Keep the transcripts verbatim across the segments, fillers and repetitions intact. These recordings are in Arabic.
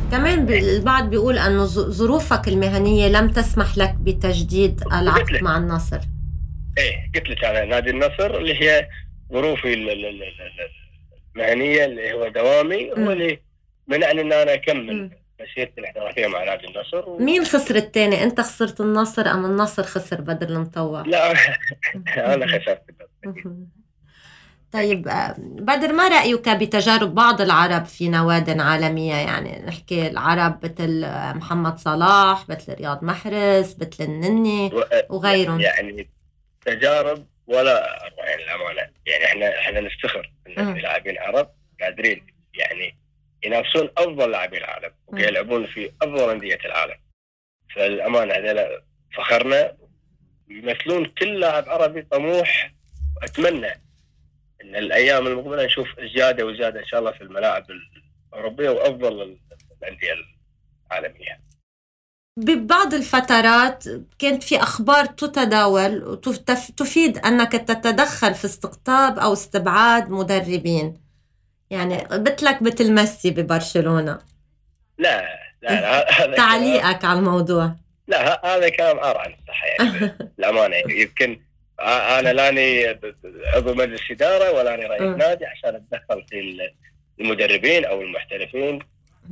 كمان البعض بيقول أنه ظروفك المهنية لم تسمح لك بتجديد العقد مع النصر. ايه قلت لك على نادي النصر اللي هي ظروفي المهنية اللي هو دوامي هو اللي منعني ان انا اكمل مسيرتي الاحترافية مع نادي النصر. و... مين خسر الثاني؟ انت خسرت النصر ام النصر خسر بدر المطوع؟ لا انا خسرت. طيب بدر، ما رأيك بتجارب بعض العرب في نواد عالمية؟ يعني نحكي العرب مثل محمد صلاح، مثل رياض محرز، مثل النني وغيرهم. يعني تجارب ولا أروع يعني الأمانة. يعني إحنا إحنا نفتخر إن في لاعبين عرب قادرين يعني ينافسون أفضل لاعبين العالم ويلعبون في أفضل أندية العالم. فالأمانة هذول فخرنا، يمثلون كل لاعب عربي طموح. وأتمنى إن الأيام المقبلة نشوف زيادة وزيادة إن شاء الله في الملاعب الأوروبية وأفضل الأندية العالمية. ببعض الفترات كانت في أخبار تتداول وتفيد أنك تتدخل في استقطاب أو استبعاد مدربين، يعني مثلك مثل ميسي ببرشلونة. لا لا, لا تعليقك على الموضوع؟ لا هذا كلام عار عن الصحة يعني. الأمانة يمكن أنا لاني عضو مجلس إدارة ولا أنا رئيس نادي عشان أتدخل في المدربين أو المحترفين.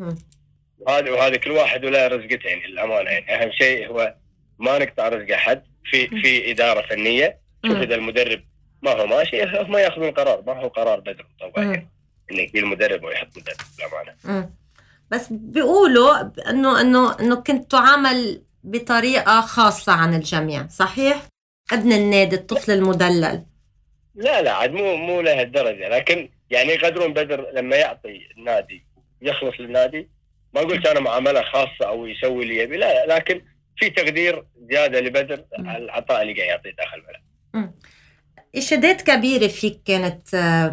وهذا وهذا كل واحد ولا رزقته يعني. الأمانة يعني أهم شيء هو ما نقطع رزق أحد في في إدارة فنية. شوف إذا المدرب ما هو ماشي هم يأخذون قرار، ما هو قرار بدر طبعا يعني إنه يجي المدرب ويحط مدرب. الأمانة بس بيقولوا إنه إنه إنه كنت تعامل بطريقة خاصة عن الجميع، صحيح؟ ابن النادي، الطفل المدلل. لا لا عاد مو مو لهالدرجة، لكن يعني يقدرون بدر لما يعطي النادي يخلص للنادي. ما قلت أنا معاملة خاصة أو يسوي لي يبي، لا لكن في تقدير زيادة لبدر على العطاء اللي قاعد يعطيه داخل الملعب. إشادات كبيرة فيك كانت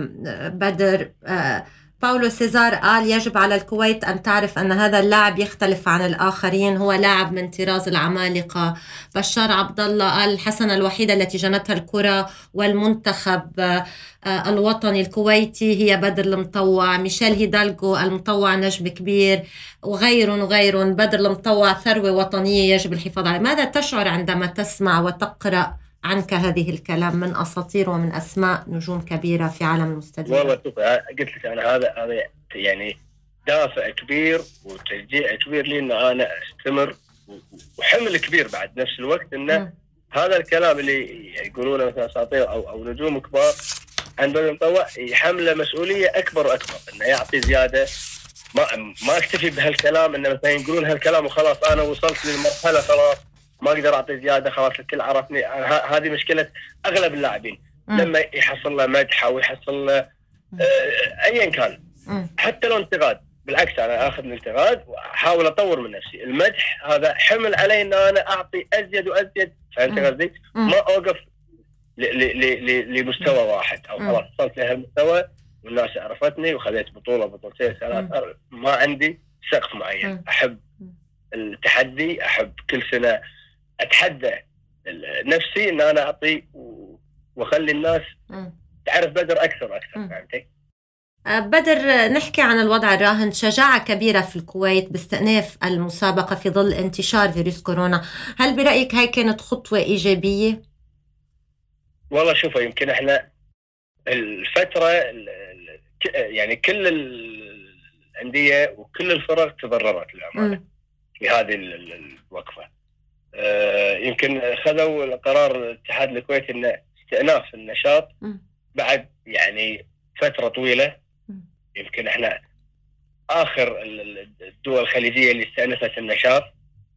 بدر. باولو سيزار قال يجب على الكويت أن تعرف أن هذا اللاعب يختلف عن الآخرين، هو لاعب من طراز العمالقة. بشار عبد الله قال الحسنة الوحيدة التي جنتها الكرة والمنتخب الوطني الكويتي هي بدر المطوع. ميشيل هيدالغو المطوع نجم كبير، وغيرهم وغيرهم. بدر المطوع ثروة وطنية يجب الحفاظ عليها. ماذا تشعر عندما تسمع وتقرأ عنك هذه الكلام من أساطير ومن أسماء نجوم كبيرة في عالم المستدير؟ والله شوف قلت لك أنا هذا هذا يعني دافع كبير وتشجيع كبير لي إن أنا أستمر، وحمل كبير بعد نفس الوقت إنه م. هذا الكلام اللي يقولونه مثلا أساطير أو أو نجوم كبار عن بدر المطوع يحمله مسؤولية أكبر وأكبر، إنه يعطي زيادة. ما ما أكتفي بهالكلام إنه مثلا يقولون هالكلام وخلاص أنا وصلت للمرحلة خلاص ما أقدر أعطي زيادة خلاص الكل عرفني. هذه مشكلة أغلب اللاعبين لما يحصل له مدح أو يحصل له أيا كان حتى لو انتقاد. بالعكس أنا أخذ الانتقاد وأحاول أطور من نفسي. المدح هذا حمل علي إن أنا أعطي أزيد وأزيد. فهمت قصدي؟ ما أوقف لمستوى واحد أو خلاص وصلت لهالمستوى والناس عرفتني وخذيت بطولة بطولتين ثلاث. ما عندي سقف معين. أحب التحدي، أحب كل سنة أتحدى نفسي إن أنا أعطي وأخلي الناس تعرف بدر أكثر وأكثر. فهمتي؟ بدر، نحكي عن الوضع الراهن. شجاعة كبيرة في الكويت باستئناف المسابقة في ظل انتشار فيروس كورونا. هل برأيك هاي كانت خطوة إيجابية؟ والله شوفوا يمكن إحنا الفترة يعني كل الأندية وكل الفرق تضررت للأمانة في هذه الوقفة. آه يمكن خذوا القرار الاتحاد الكويتي إنه استئناف النشاط بعد يعني فترة طويلة. يمكن إحنا آخر الدول الخليجية اللي استأنفت النشاط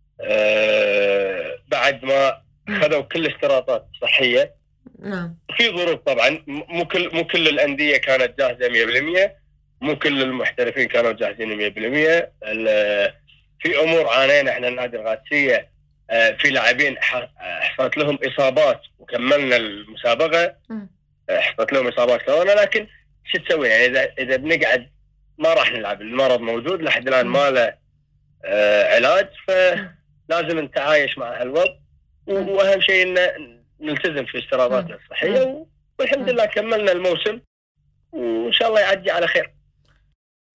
آه بعد ما خذوا كل الاحتياطات الصحية. نعم. في ظروف طبعا مو كل مو كل الأندية كانت جاهزة مية بالمية، مو كل المحترفين كانوا جاهزين مية بالمية. في أمور عانينا إحنا النادي القادسية. في لاعبين حصلت لهم إصابات وكملنا المسابقة، حصلت لهم إصابات كورونا. لكن شو تسوي يعني إذا إذا بنقعد ما راح نلعب، المرض موجود لحد الآن ما له علاج، فلازم نتعايش مع هالوضع. وأهم شيء إن نلتزم في اشتراطاتنا الصحية، والحمد لله كملنا الموسم وإن شاء الله يعدي على خير.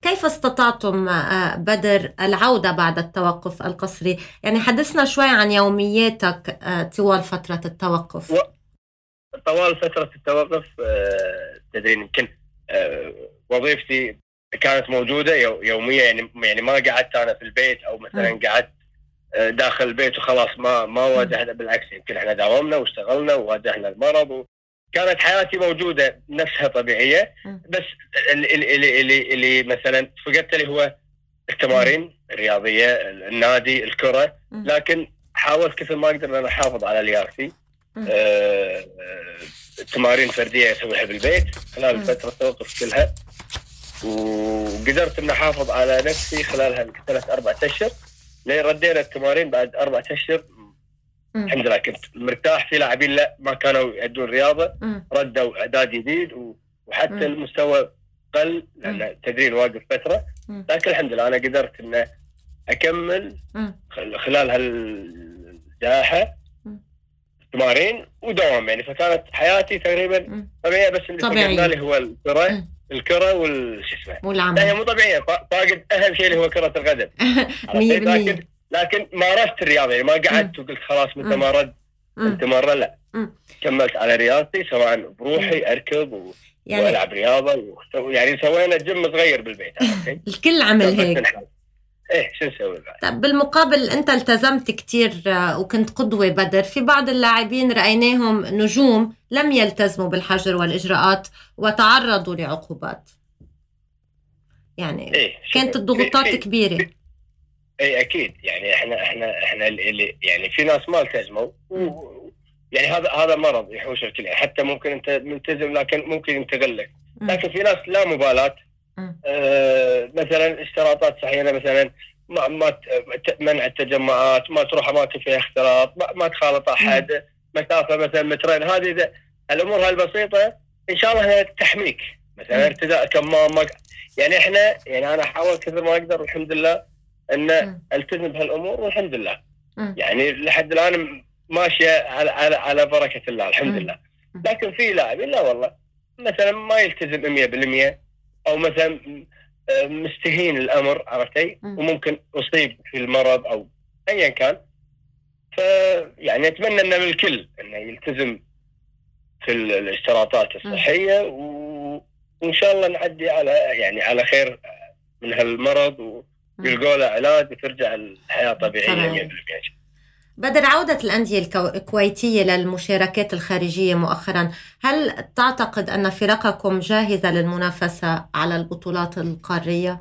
كيف استطعتم بدر العودة بعد التوقف القسري؟ يعني حدثنا شوي عن يومياتك طوال فترة التوقف. و... طوال فترة التوقف تدرين يمكن وظيفتي كانت موجودة يومية، يعني يعني ما قعدت أنا في البيت أو مثلا م. قعدت داخل البيت وخلاص ما ما واجهنا، بالعكس يمكن احنا داومنا واشتغلنا وواجهنا المرض وكانت حياتي موجودة نفسها طبيعية. بس اللي, اللي, اللي, اللي مثلا فقدت اللي هو التمارين الرياضية، النادي، الكرة، لكن حاولت كثر ما أقدر أن أحافظ على لياقتي. آه تمارين فردية أسويها بالبيت خلال فترة التوقف كلها، وقدرت أن أحافظ على نفسي خلال هالثلاث أربعة أشهر. لين ردينا التمارين بعد أربعة أشهر الحمد لله كنت مرتاح. في لاعبين لا ما كانوا يأدون رياضة م. ردوا إعداد جديد وحتى م. المستوى قل لأن التدريب واقف فترة، لكن الحمد لله أنا قدرت أن أكمل م. خلال هالجائحة تمارين ودوام يعني. فكانت حياتي تقريبا طبيعية، بس اللي فقدنا لي هو الكرة الكرة والش اسمه والعمل. لا هي مو طبيعية، فاقد أهم شيء اللي هو كرة القدم. لكن لكن مارست الرياضة يعني ما قعدت وقلت خلاص مثل ما رد انت مرة، لا م. كملت على رياضتي سواء بروحي أركض و... يعني... وألعب رياضة و... يعني سوينا جيم صغير بالبيت. الكل عمل هيك. ايه شو نسوي بعد؟ طب بالمقابل انت التزمت كتير وكنت قدوة بدر. في بعض اللاعبين رأيناهم نجوم لم يلتزموا بالحجر والإجراءات وتعرضوا لعقوبات. يعني إيه كانت الضغوطات في في كبيرة. في اي اكيد يعني احنا احنا احنا اللي يعني في ناس ما التزموا يعني هذا هذا مرض يحوش الكل. حتى ممكن انت ملتزم لكن ممكن ينتقل لك، لكن في ناس لا مبالاة. آه مثلا اشتراطات صحيحة، مثلا ما ما منع التجمعات، ما تروح اماكن فيها اختلاط، ما, ما تخالط احد، مسافه مثلا مترين. هذه الامور هالبسيطه ان شاء الله تحميك. مثلا ارتداء كمامه، يعني احنا يعني انا احاول كثر ما اقدر والحمد لله ان التزم بهالامور والحمد لله. يعني لحد الان ماشيه على على على بركه الله الحمد لله. لكن في لاعبين لا والله مثلا ما يلتزم مية بالمية او مثلا مستهين الامر، عرفتي؟ وممكن اصيب في المرض او ايا كان. فيعني اتمنى ان الكل انه يلتزم في الاشتراطات الصحيه وان شاء الله نعدي على يعني على خير من هالمرض ويلقوا له علاج وترجع الحياه طبيعيه مية بالمية. بدر، عودة الأندية الكويتية للمشاركات الخارجية مؤخرا، هل تعتقد أن فرقكم جاهزة للمنافسة على البطولات القارية؟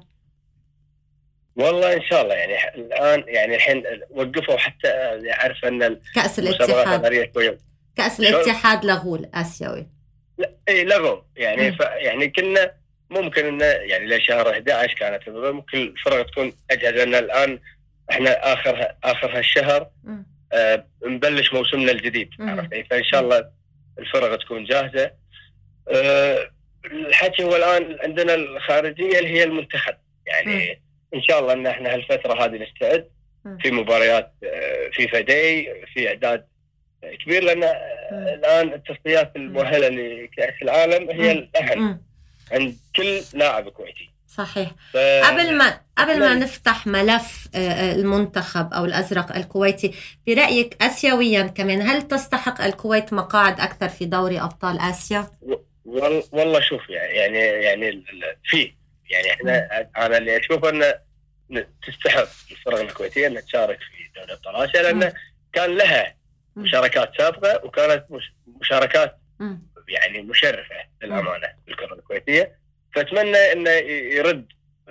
والله إن شاء الله. يعني الآن يعني الحين وقفوا حتى يعرف أن كأس الاتحاد كأس الاتحاد لغوا الآسيوي. لا إيه لغوا يعني ف يعني كنا ممكن إنه يعني لشهر أحد عشر كانت ممكن الفرق تكون أجهزة. لنا الآن إحنا آخر آخر هالشهر آه نبلش موسمنا الجديد، عرفتي؟ فإن شاء الله الفرق تكون جاهزة. آه الحكي هو الآن عندنا الخارجية اللي هي المنتخب، يعني م. إن شاء الله إن إحنا هالفترة هذه نستعد في مباريات آه في فدي في إعداد كبير، لأن آه الآن التصفيات المؤهلة لكأس العالم هي الأهم عند كل لاعب كويتي. صحيح. ف... قبل ما قبل ما نفتح ملف المنتخب أو الأزرق الكويتي، برأيك آسيويا كمان هل تستحق الكويت مقاعد أكثر في دوري أبطال آسيا؟ والله شوف يعني يعني في يعني احنا انا اللي اشوف ان تستحق الفرق الكويتيه ان تشارك في دوري ابطال اسيا، لان كان لها مشاركات سابقه وكانت مشاركات يعني مشرفه للامانه بالكره الكويتيه. فاتمنى انه يرد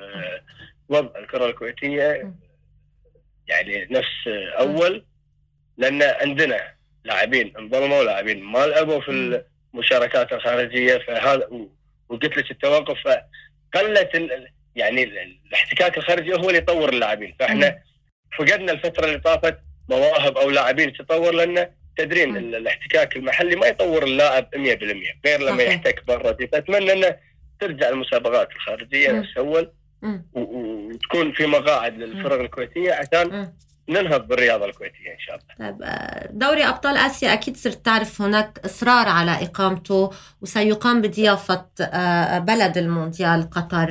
وضع الكره الكويتيه يعني نفس اول، لان عندنا لاعبين انظلموا ولاعبين ما لعبوا في المشاركات الخارجيه. فهذا وقلت لك التوقف فقلت يعني الاحتكاك الخارجي هو اللي يطور اللاعبين. فاحنا فقدنا الفتره اللي طافت مواهب او لاعبين تطور، لان تدرين الاحتكاك المحلي ما يطور اللاعب مية بالمية غير لما يحتك برا. فاتمنى انه ترجع المسابقات الخارجيه نفس اول وتكون في مقاعد للفرق الكويتيه عشان ننهض بالرياضه الكويتيه ان شاء الله. طيب دوري ابطال اسيا اكيد صرت تعرف هناك اصرار على اقامته وسيقام بضيافه بلد المونديال قطر.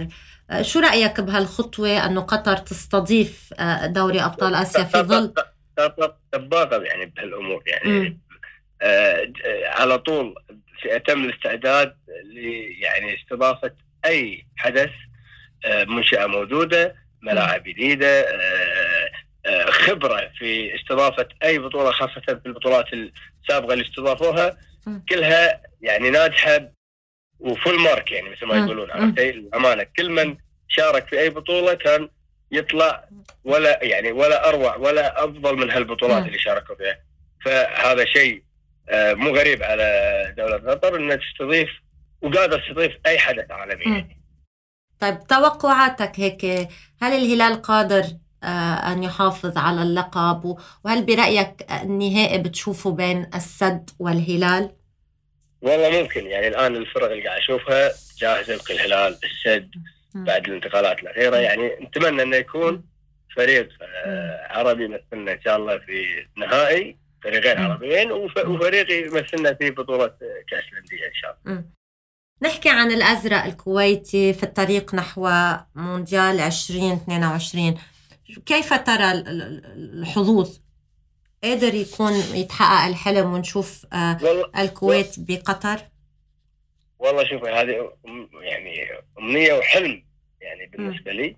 شو رأيك بهالخطوة أنه قطر تستضيف دوري أبطال آسيا في ظل تباغض يعني بهالأمور يعني آه على طول في أتم الاستعداد يعني استضافة أي حدث، آه منشأة موجودة، ملاعب جديدة، آه آه خبرة في استضافة أي بطولة، خاصة في البطولات السابقة اللي استضافوها كلها يعني ناجحة وفول مارك يعني مثل ما يقولون. عرفتي الأمانة كل من شارك في أي بطولة كان يطلع ولا يعني ولا أروع ولا أفضل من هالبطولات اللي شاركوا فيها. فهذا شيء مو غريب على دولة قطر أنها تستضيف وقادر تستضيف أي حدث عالمي يعني. طيب توقعاتك هيك، هل الهلال قادر أن يحافظ على اللقب؟ وهل برأيك النهائي بتشوفه بين السد والهلال؟ والله ممكن يعني الآن الفرق اللي قاعد أشوفها جاهزة يبقى الهلال السد بعد الانتقالات الأخيرة. يعني نتمنى أنه يكون فريق عربي يمثلنا إن شاء الله في نهائي، فريقين عربيين وفريق يمثلنا في بطولة كأس الأندية إن شاء الله. نحكي عن الأزرق الكويتي في الطريق نحو مونديال عشرين اثنين وعشرين، كيف ترى الحظوظ؟ قادر يكون يتحقق الحلم ونشوف الكويت بقطر؟ والله شوف هذه يعني أمنية وحلم يعني بالنسبة لي،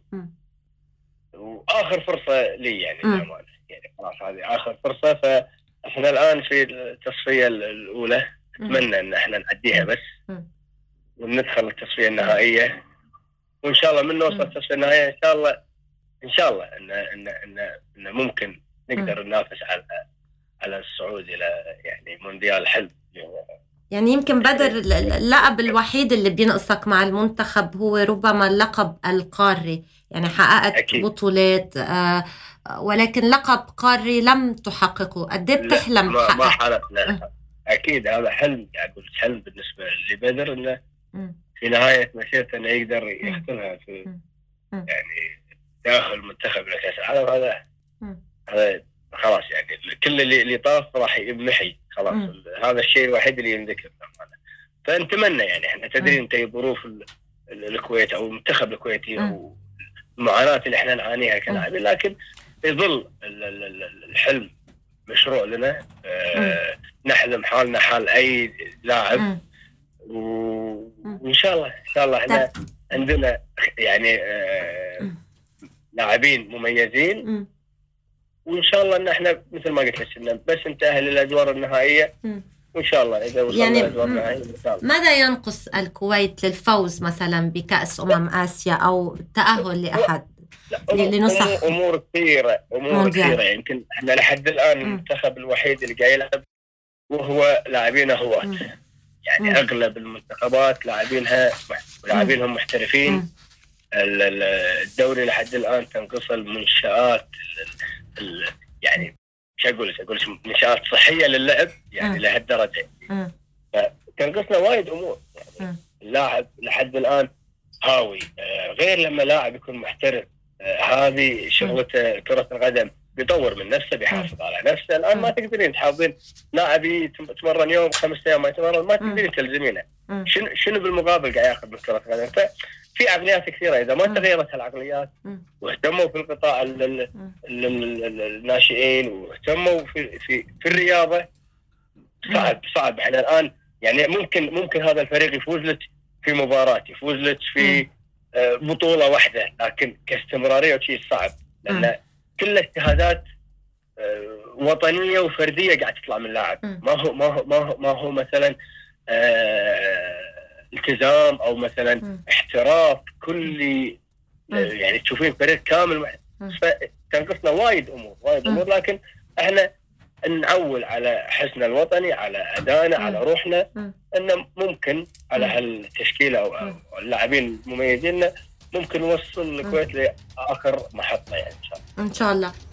وآخر فرصة لي يعني الأمانة يعني خلاص هذه آخر فرصة. فإحنا الآن في التصفية الأولى، أتمنى أن إحنا نعديها بس وندخل التصفية النهائية، وإن شاء الله من نوصل التصفية النهائية إن شاء الله إن شاء الله إن إن إن, إن ممكن نقدر ننافس على على الصعود إلى يعني مونديال حلم. يعني يمكن بدر اللقب الوحيد اللي بينقصك مع المنتخب هو ربما اللقب القاري، يعني حققت أكيد بطولات آه ولكن لقب قاري لم تحققه. قد ايه بتحلم ما, ما حالتنا أكيد هذا حلم، يعني قلت حلم بالنسبة لبدر إنه في نهاية مسيرته إنه يقدر يختمها في يعني داخل المنتخب لكأس العالم. هذا هذا خلاص يعني كل اللي اللي طاف راح يمحي خلاص. م. هذا الشيء الوحيد اللي ينذكر. فنتمنى يعني احنا تدري انت ظروف الكويت او المنتخب الكويتي والمعاناة اللي احنا نعانيها كلاعبين، لكن يظل الحلم مشروع لنا. اه نحلم حالنا حال اي لاعب، وان شاء الله ان شاء الله احنا عندنا يعني اه لاعبين مميزين، م. وإن شاء الله إن إحنا مثل ما قلت لك بس نتأهل للأدوار النهائية، وإن شاء الله إذا وصلنا يعني للأدوار النهائية إن شاء الله. ماذا ينقص الكويت للفوز مثلا بكأس أمم آسيا أو التأهل لأحد لنصح؟ أمور كثيرة أمور كثيرة يمكن إحنا لحد الآن المنتخب الوحيد اللي قاعد يلعب وهو لاعبينه هواة، يعني م. أغلب المنتخبات لاعبينها ولاعبينهم محترفين. الدوري لحد الآن تنقص المنشآت يعني مش أقول أقول منشآت صحية للعب يعني لهالدرجة، فتنقصنا وايد أمور. يعني اللاعب لحد الآن هاوي، غير لما لاعب يكون محترف هذه شغلته كرة القدم، بيطور من نفسه بيحافظ على نفسه. الآن ما تقدرين تحافظين لاعب يتمرن يوم خمس أيام ما يتمرن، ما تقدرين تلزمينه. شنو شنو بالمقابل قاعد ياخذ من كرة القدم؟ في عقليات كثيرة إذا ما تغيرت هالعقليات واهتموا في القطاع الناشئين واهتموا في في في الرياضة، صعب صعب. احنا الآن يعني ممكن ممكن هذا الفريق يفوز لك في مباراة، يفوز لك في بطولة واحدة، لكن كاستمرارية وشيء صعب، لأن كل اجتهادات وطنية وفردية قاعد تطلع من اللاعب. ما هو ما هو ما هو, ما هو مثلا التزام او مثلا م. احتراف كلي، يعني تشوفين فريق كامل. فتنقصنا وايد امور وايد امور، لكن احنا نعول على حسنا الوطني، على ادائنا، على روحنا، انه ممكن على هالتشكيله او اللاعبين المميزين ممكن نوصل الكويت لاخر محطه يعني ان شاء الله. ان شاء الله.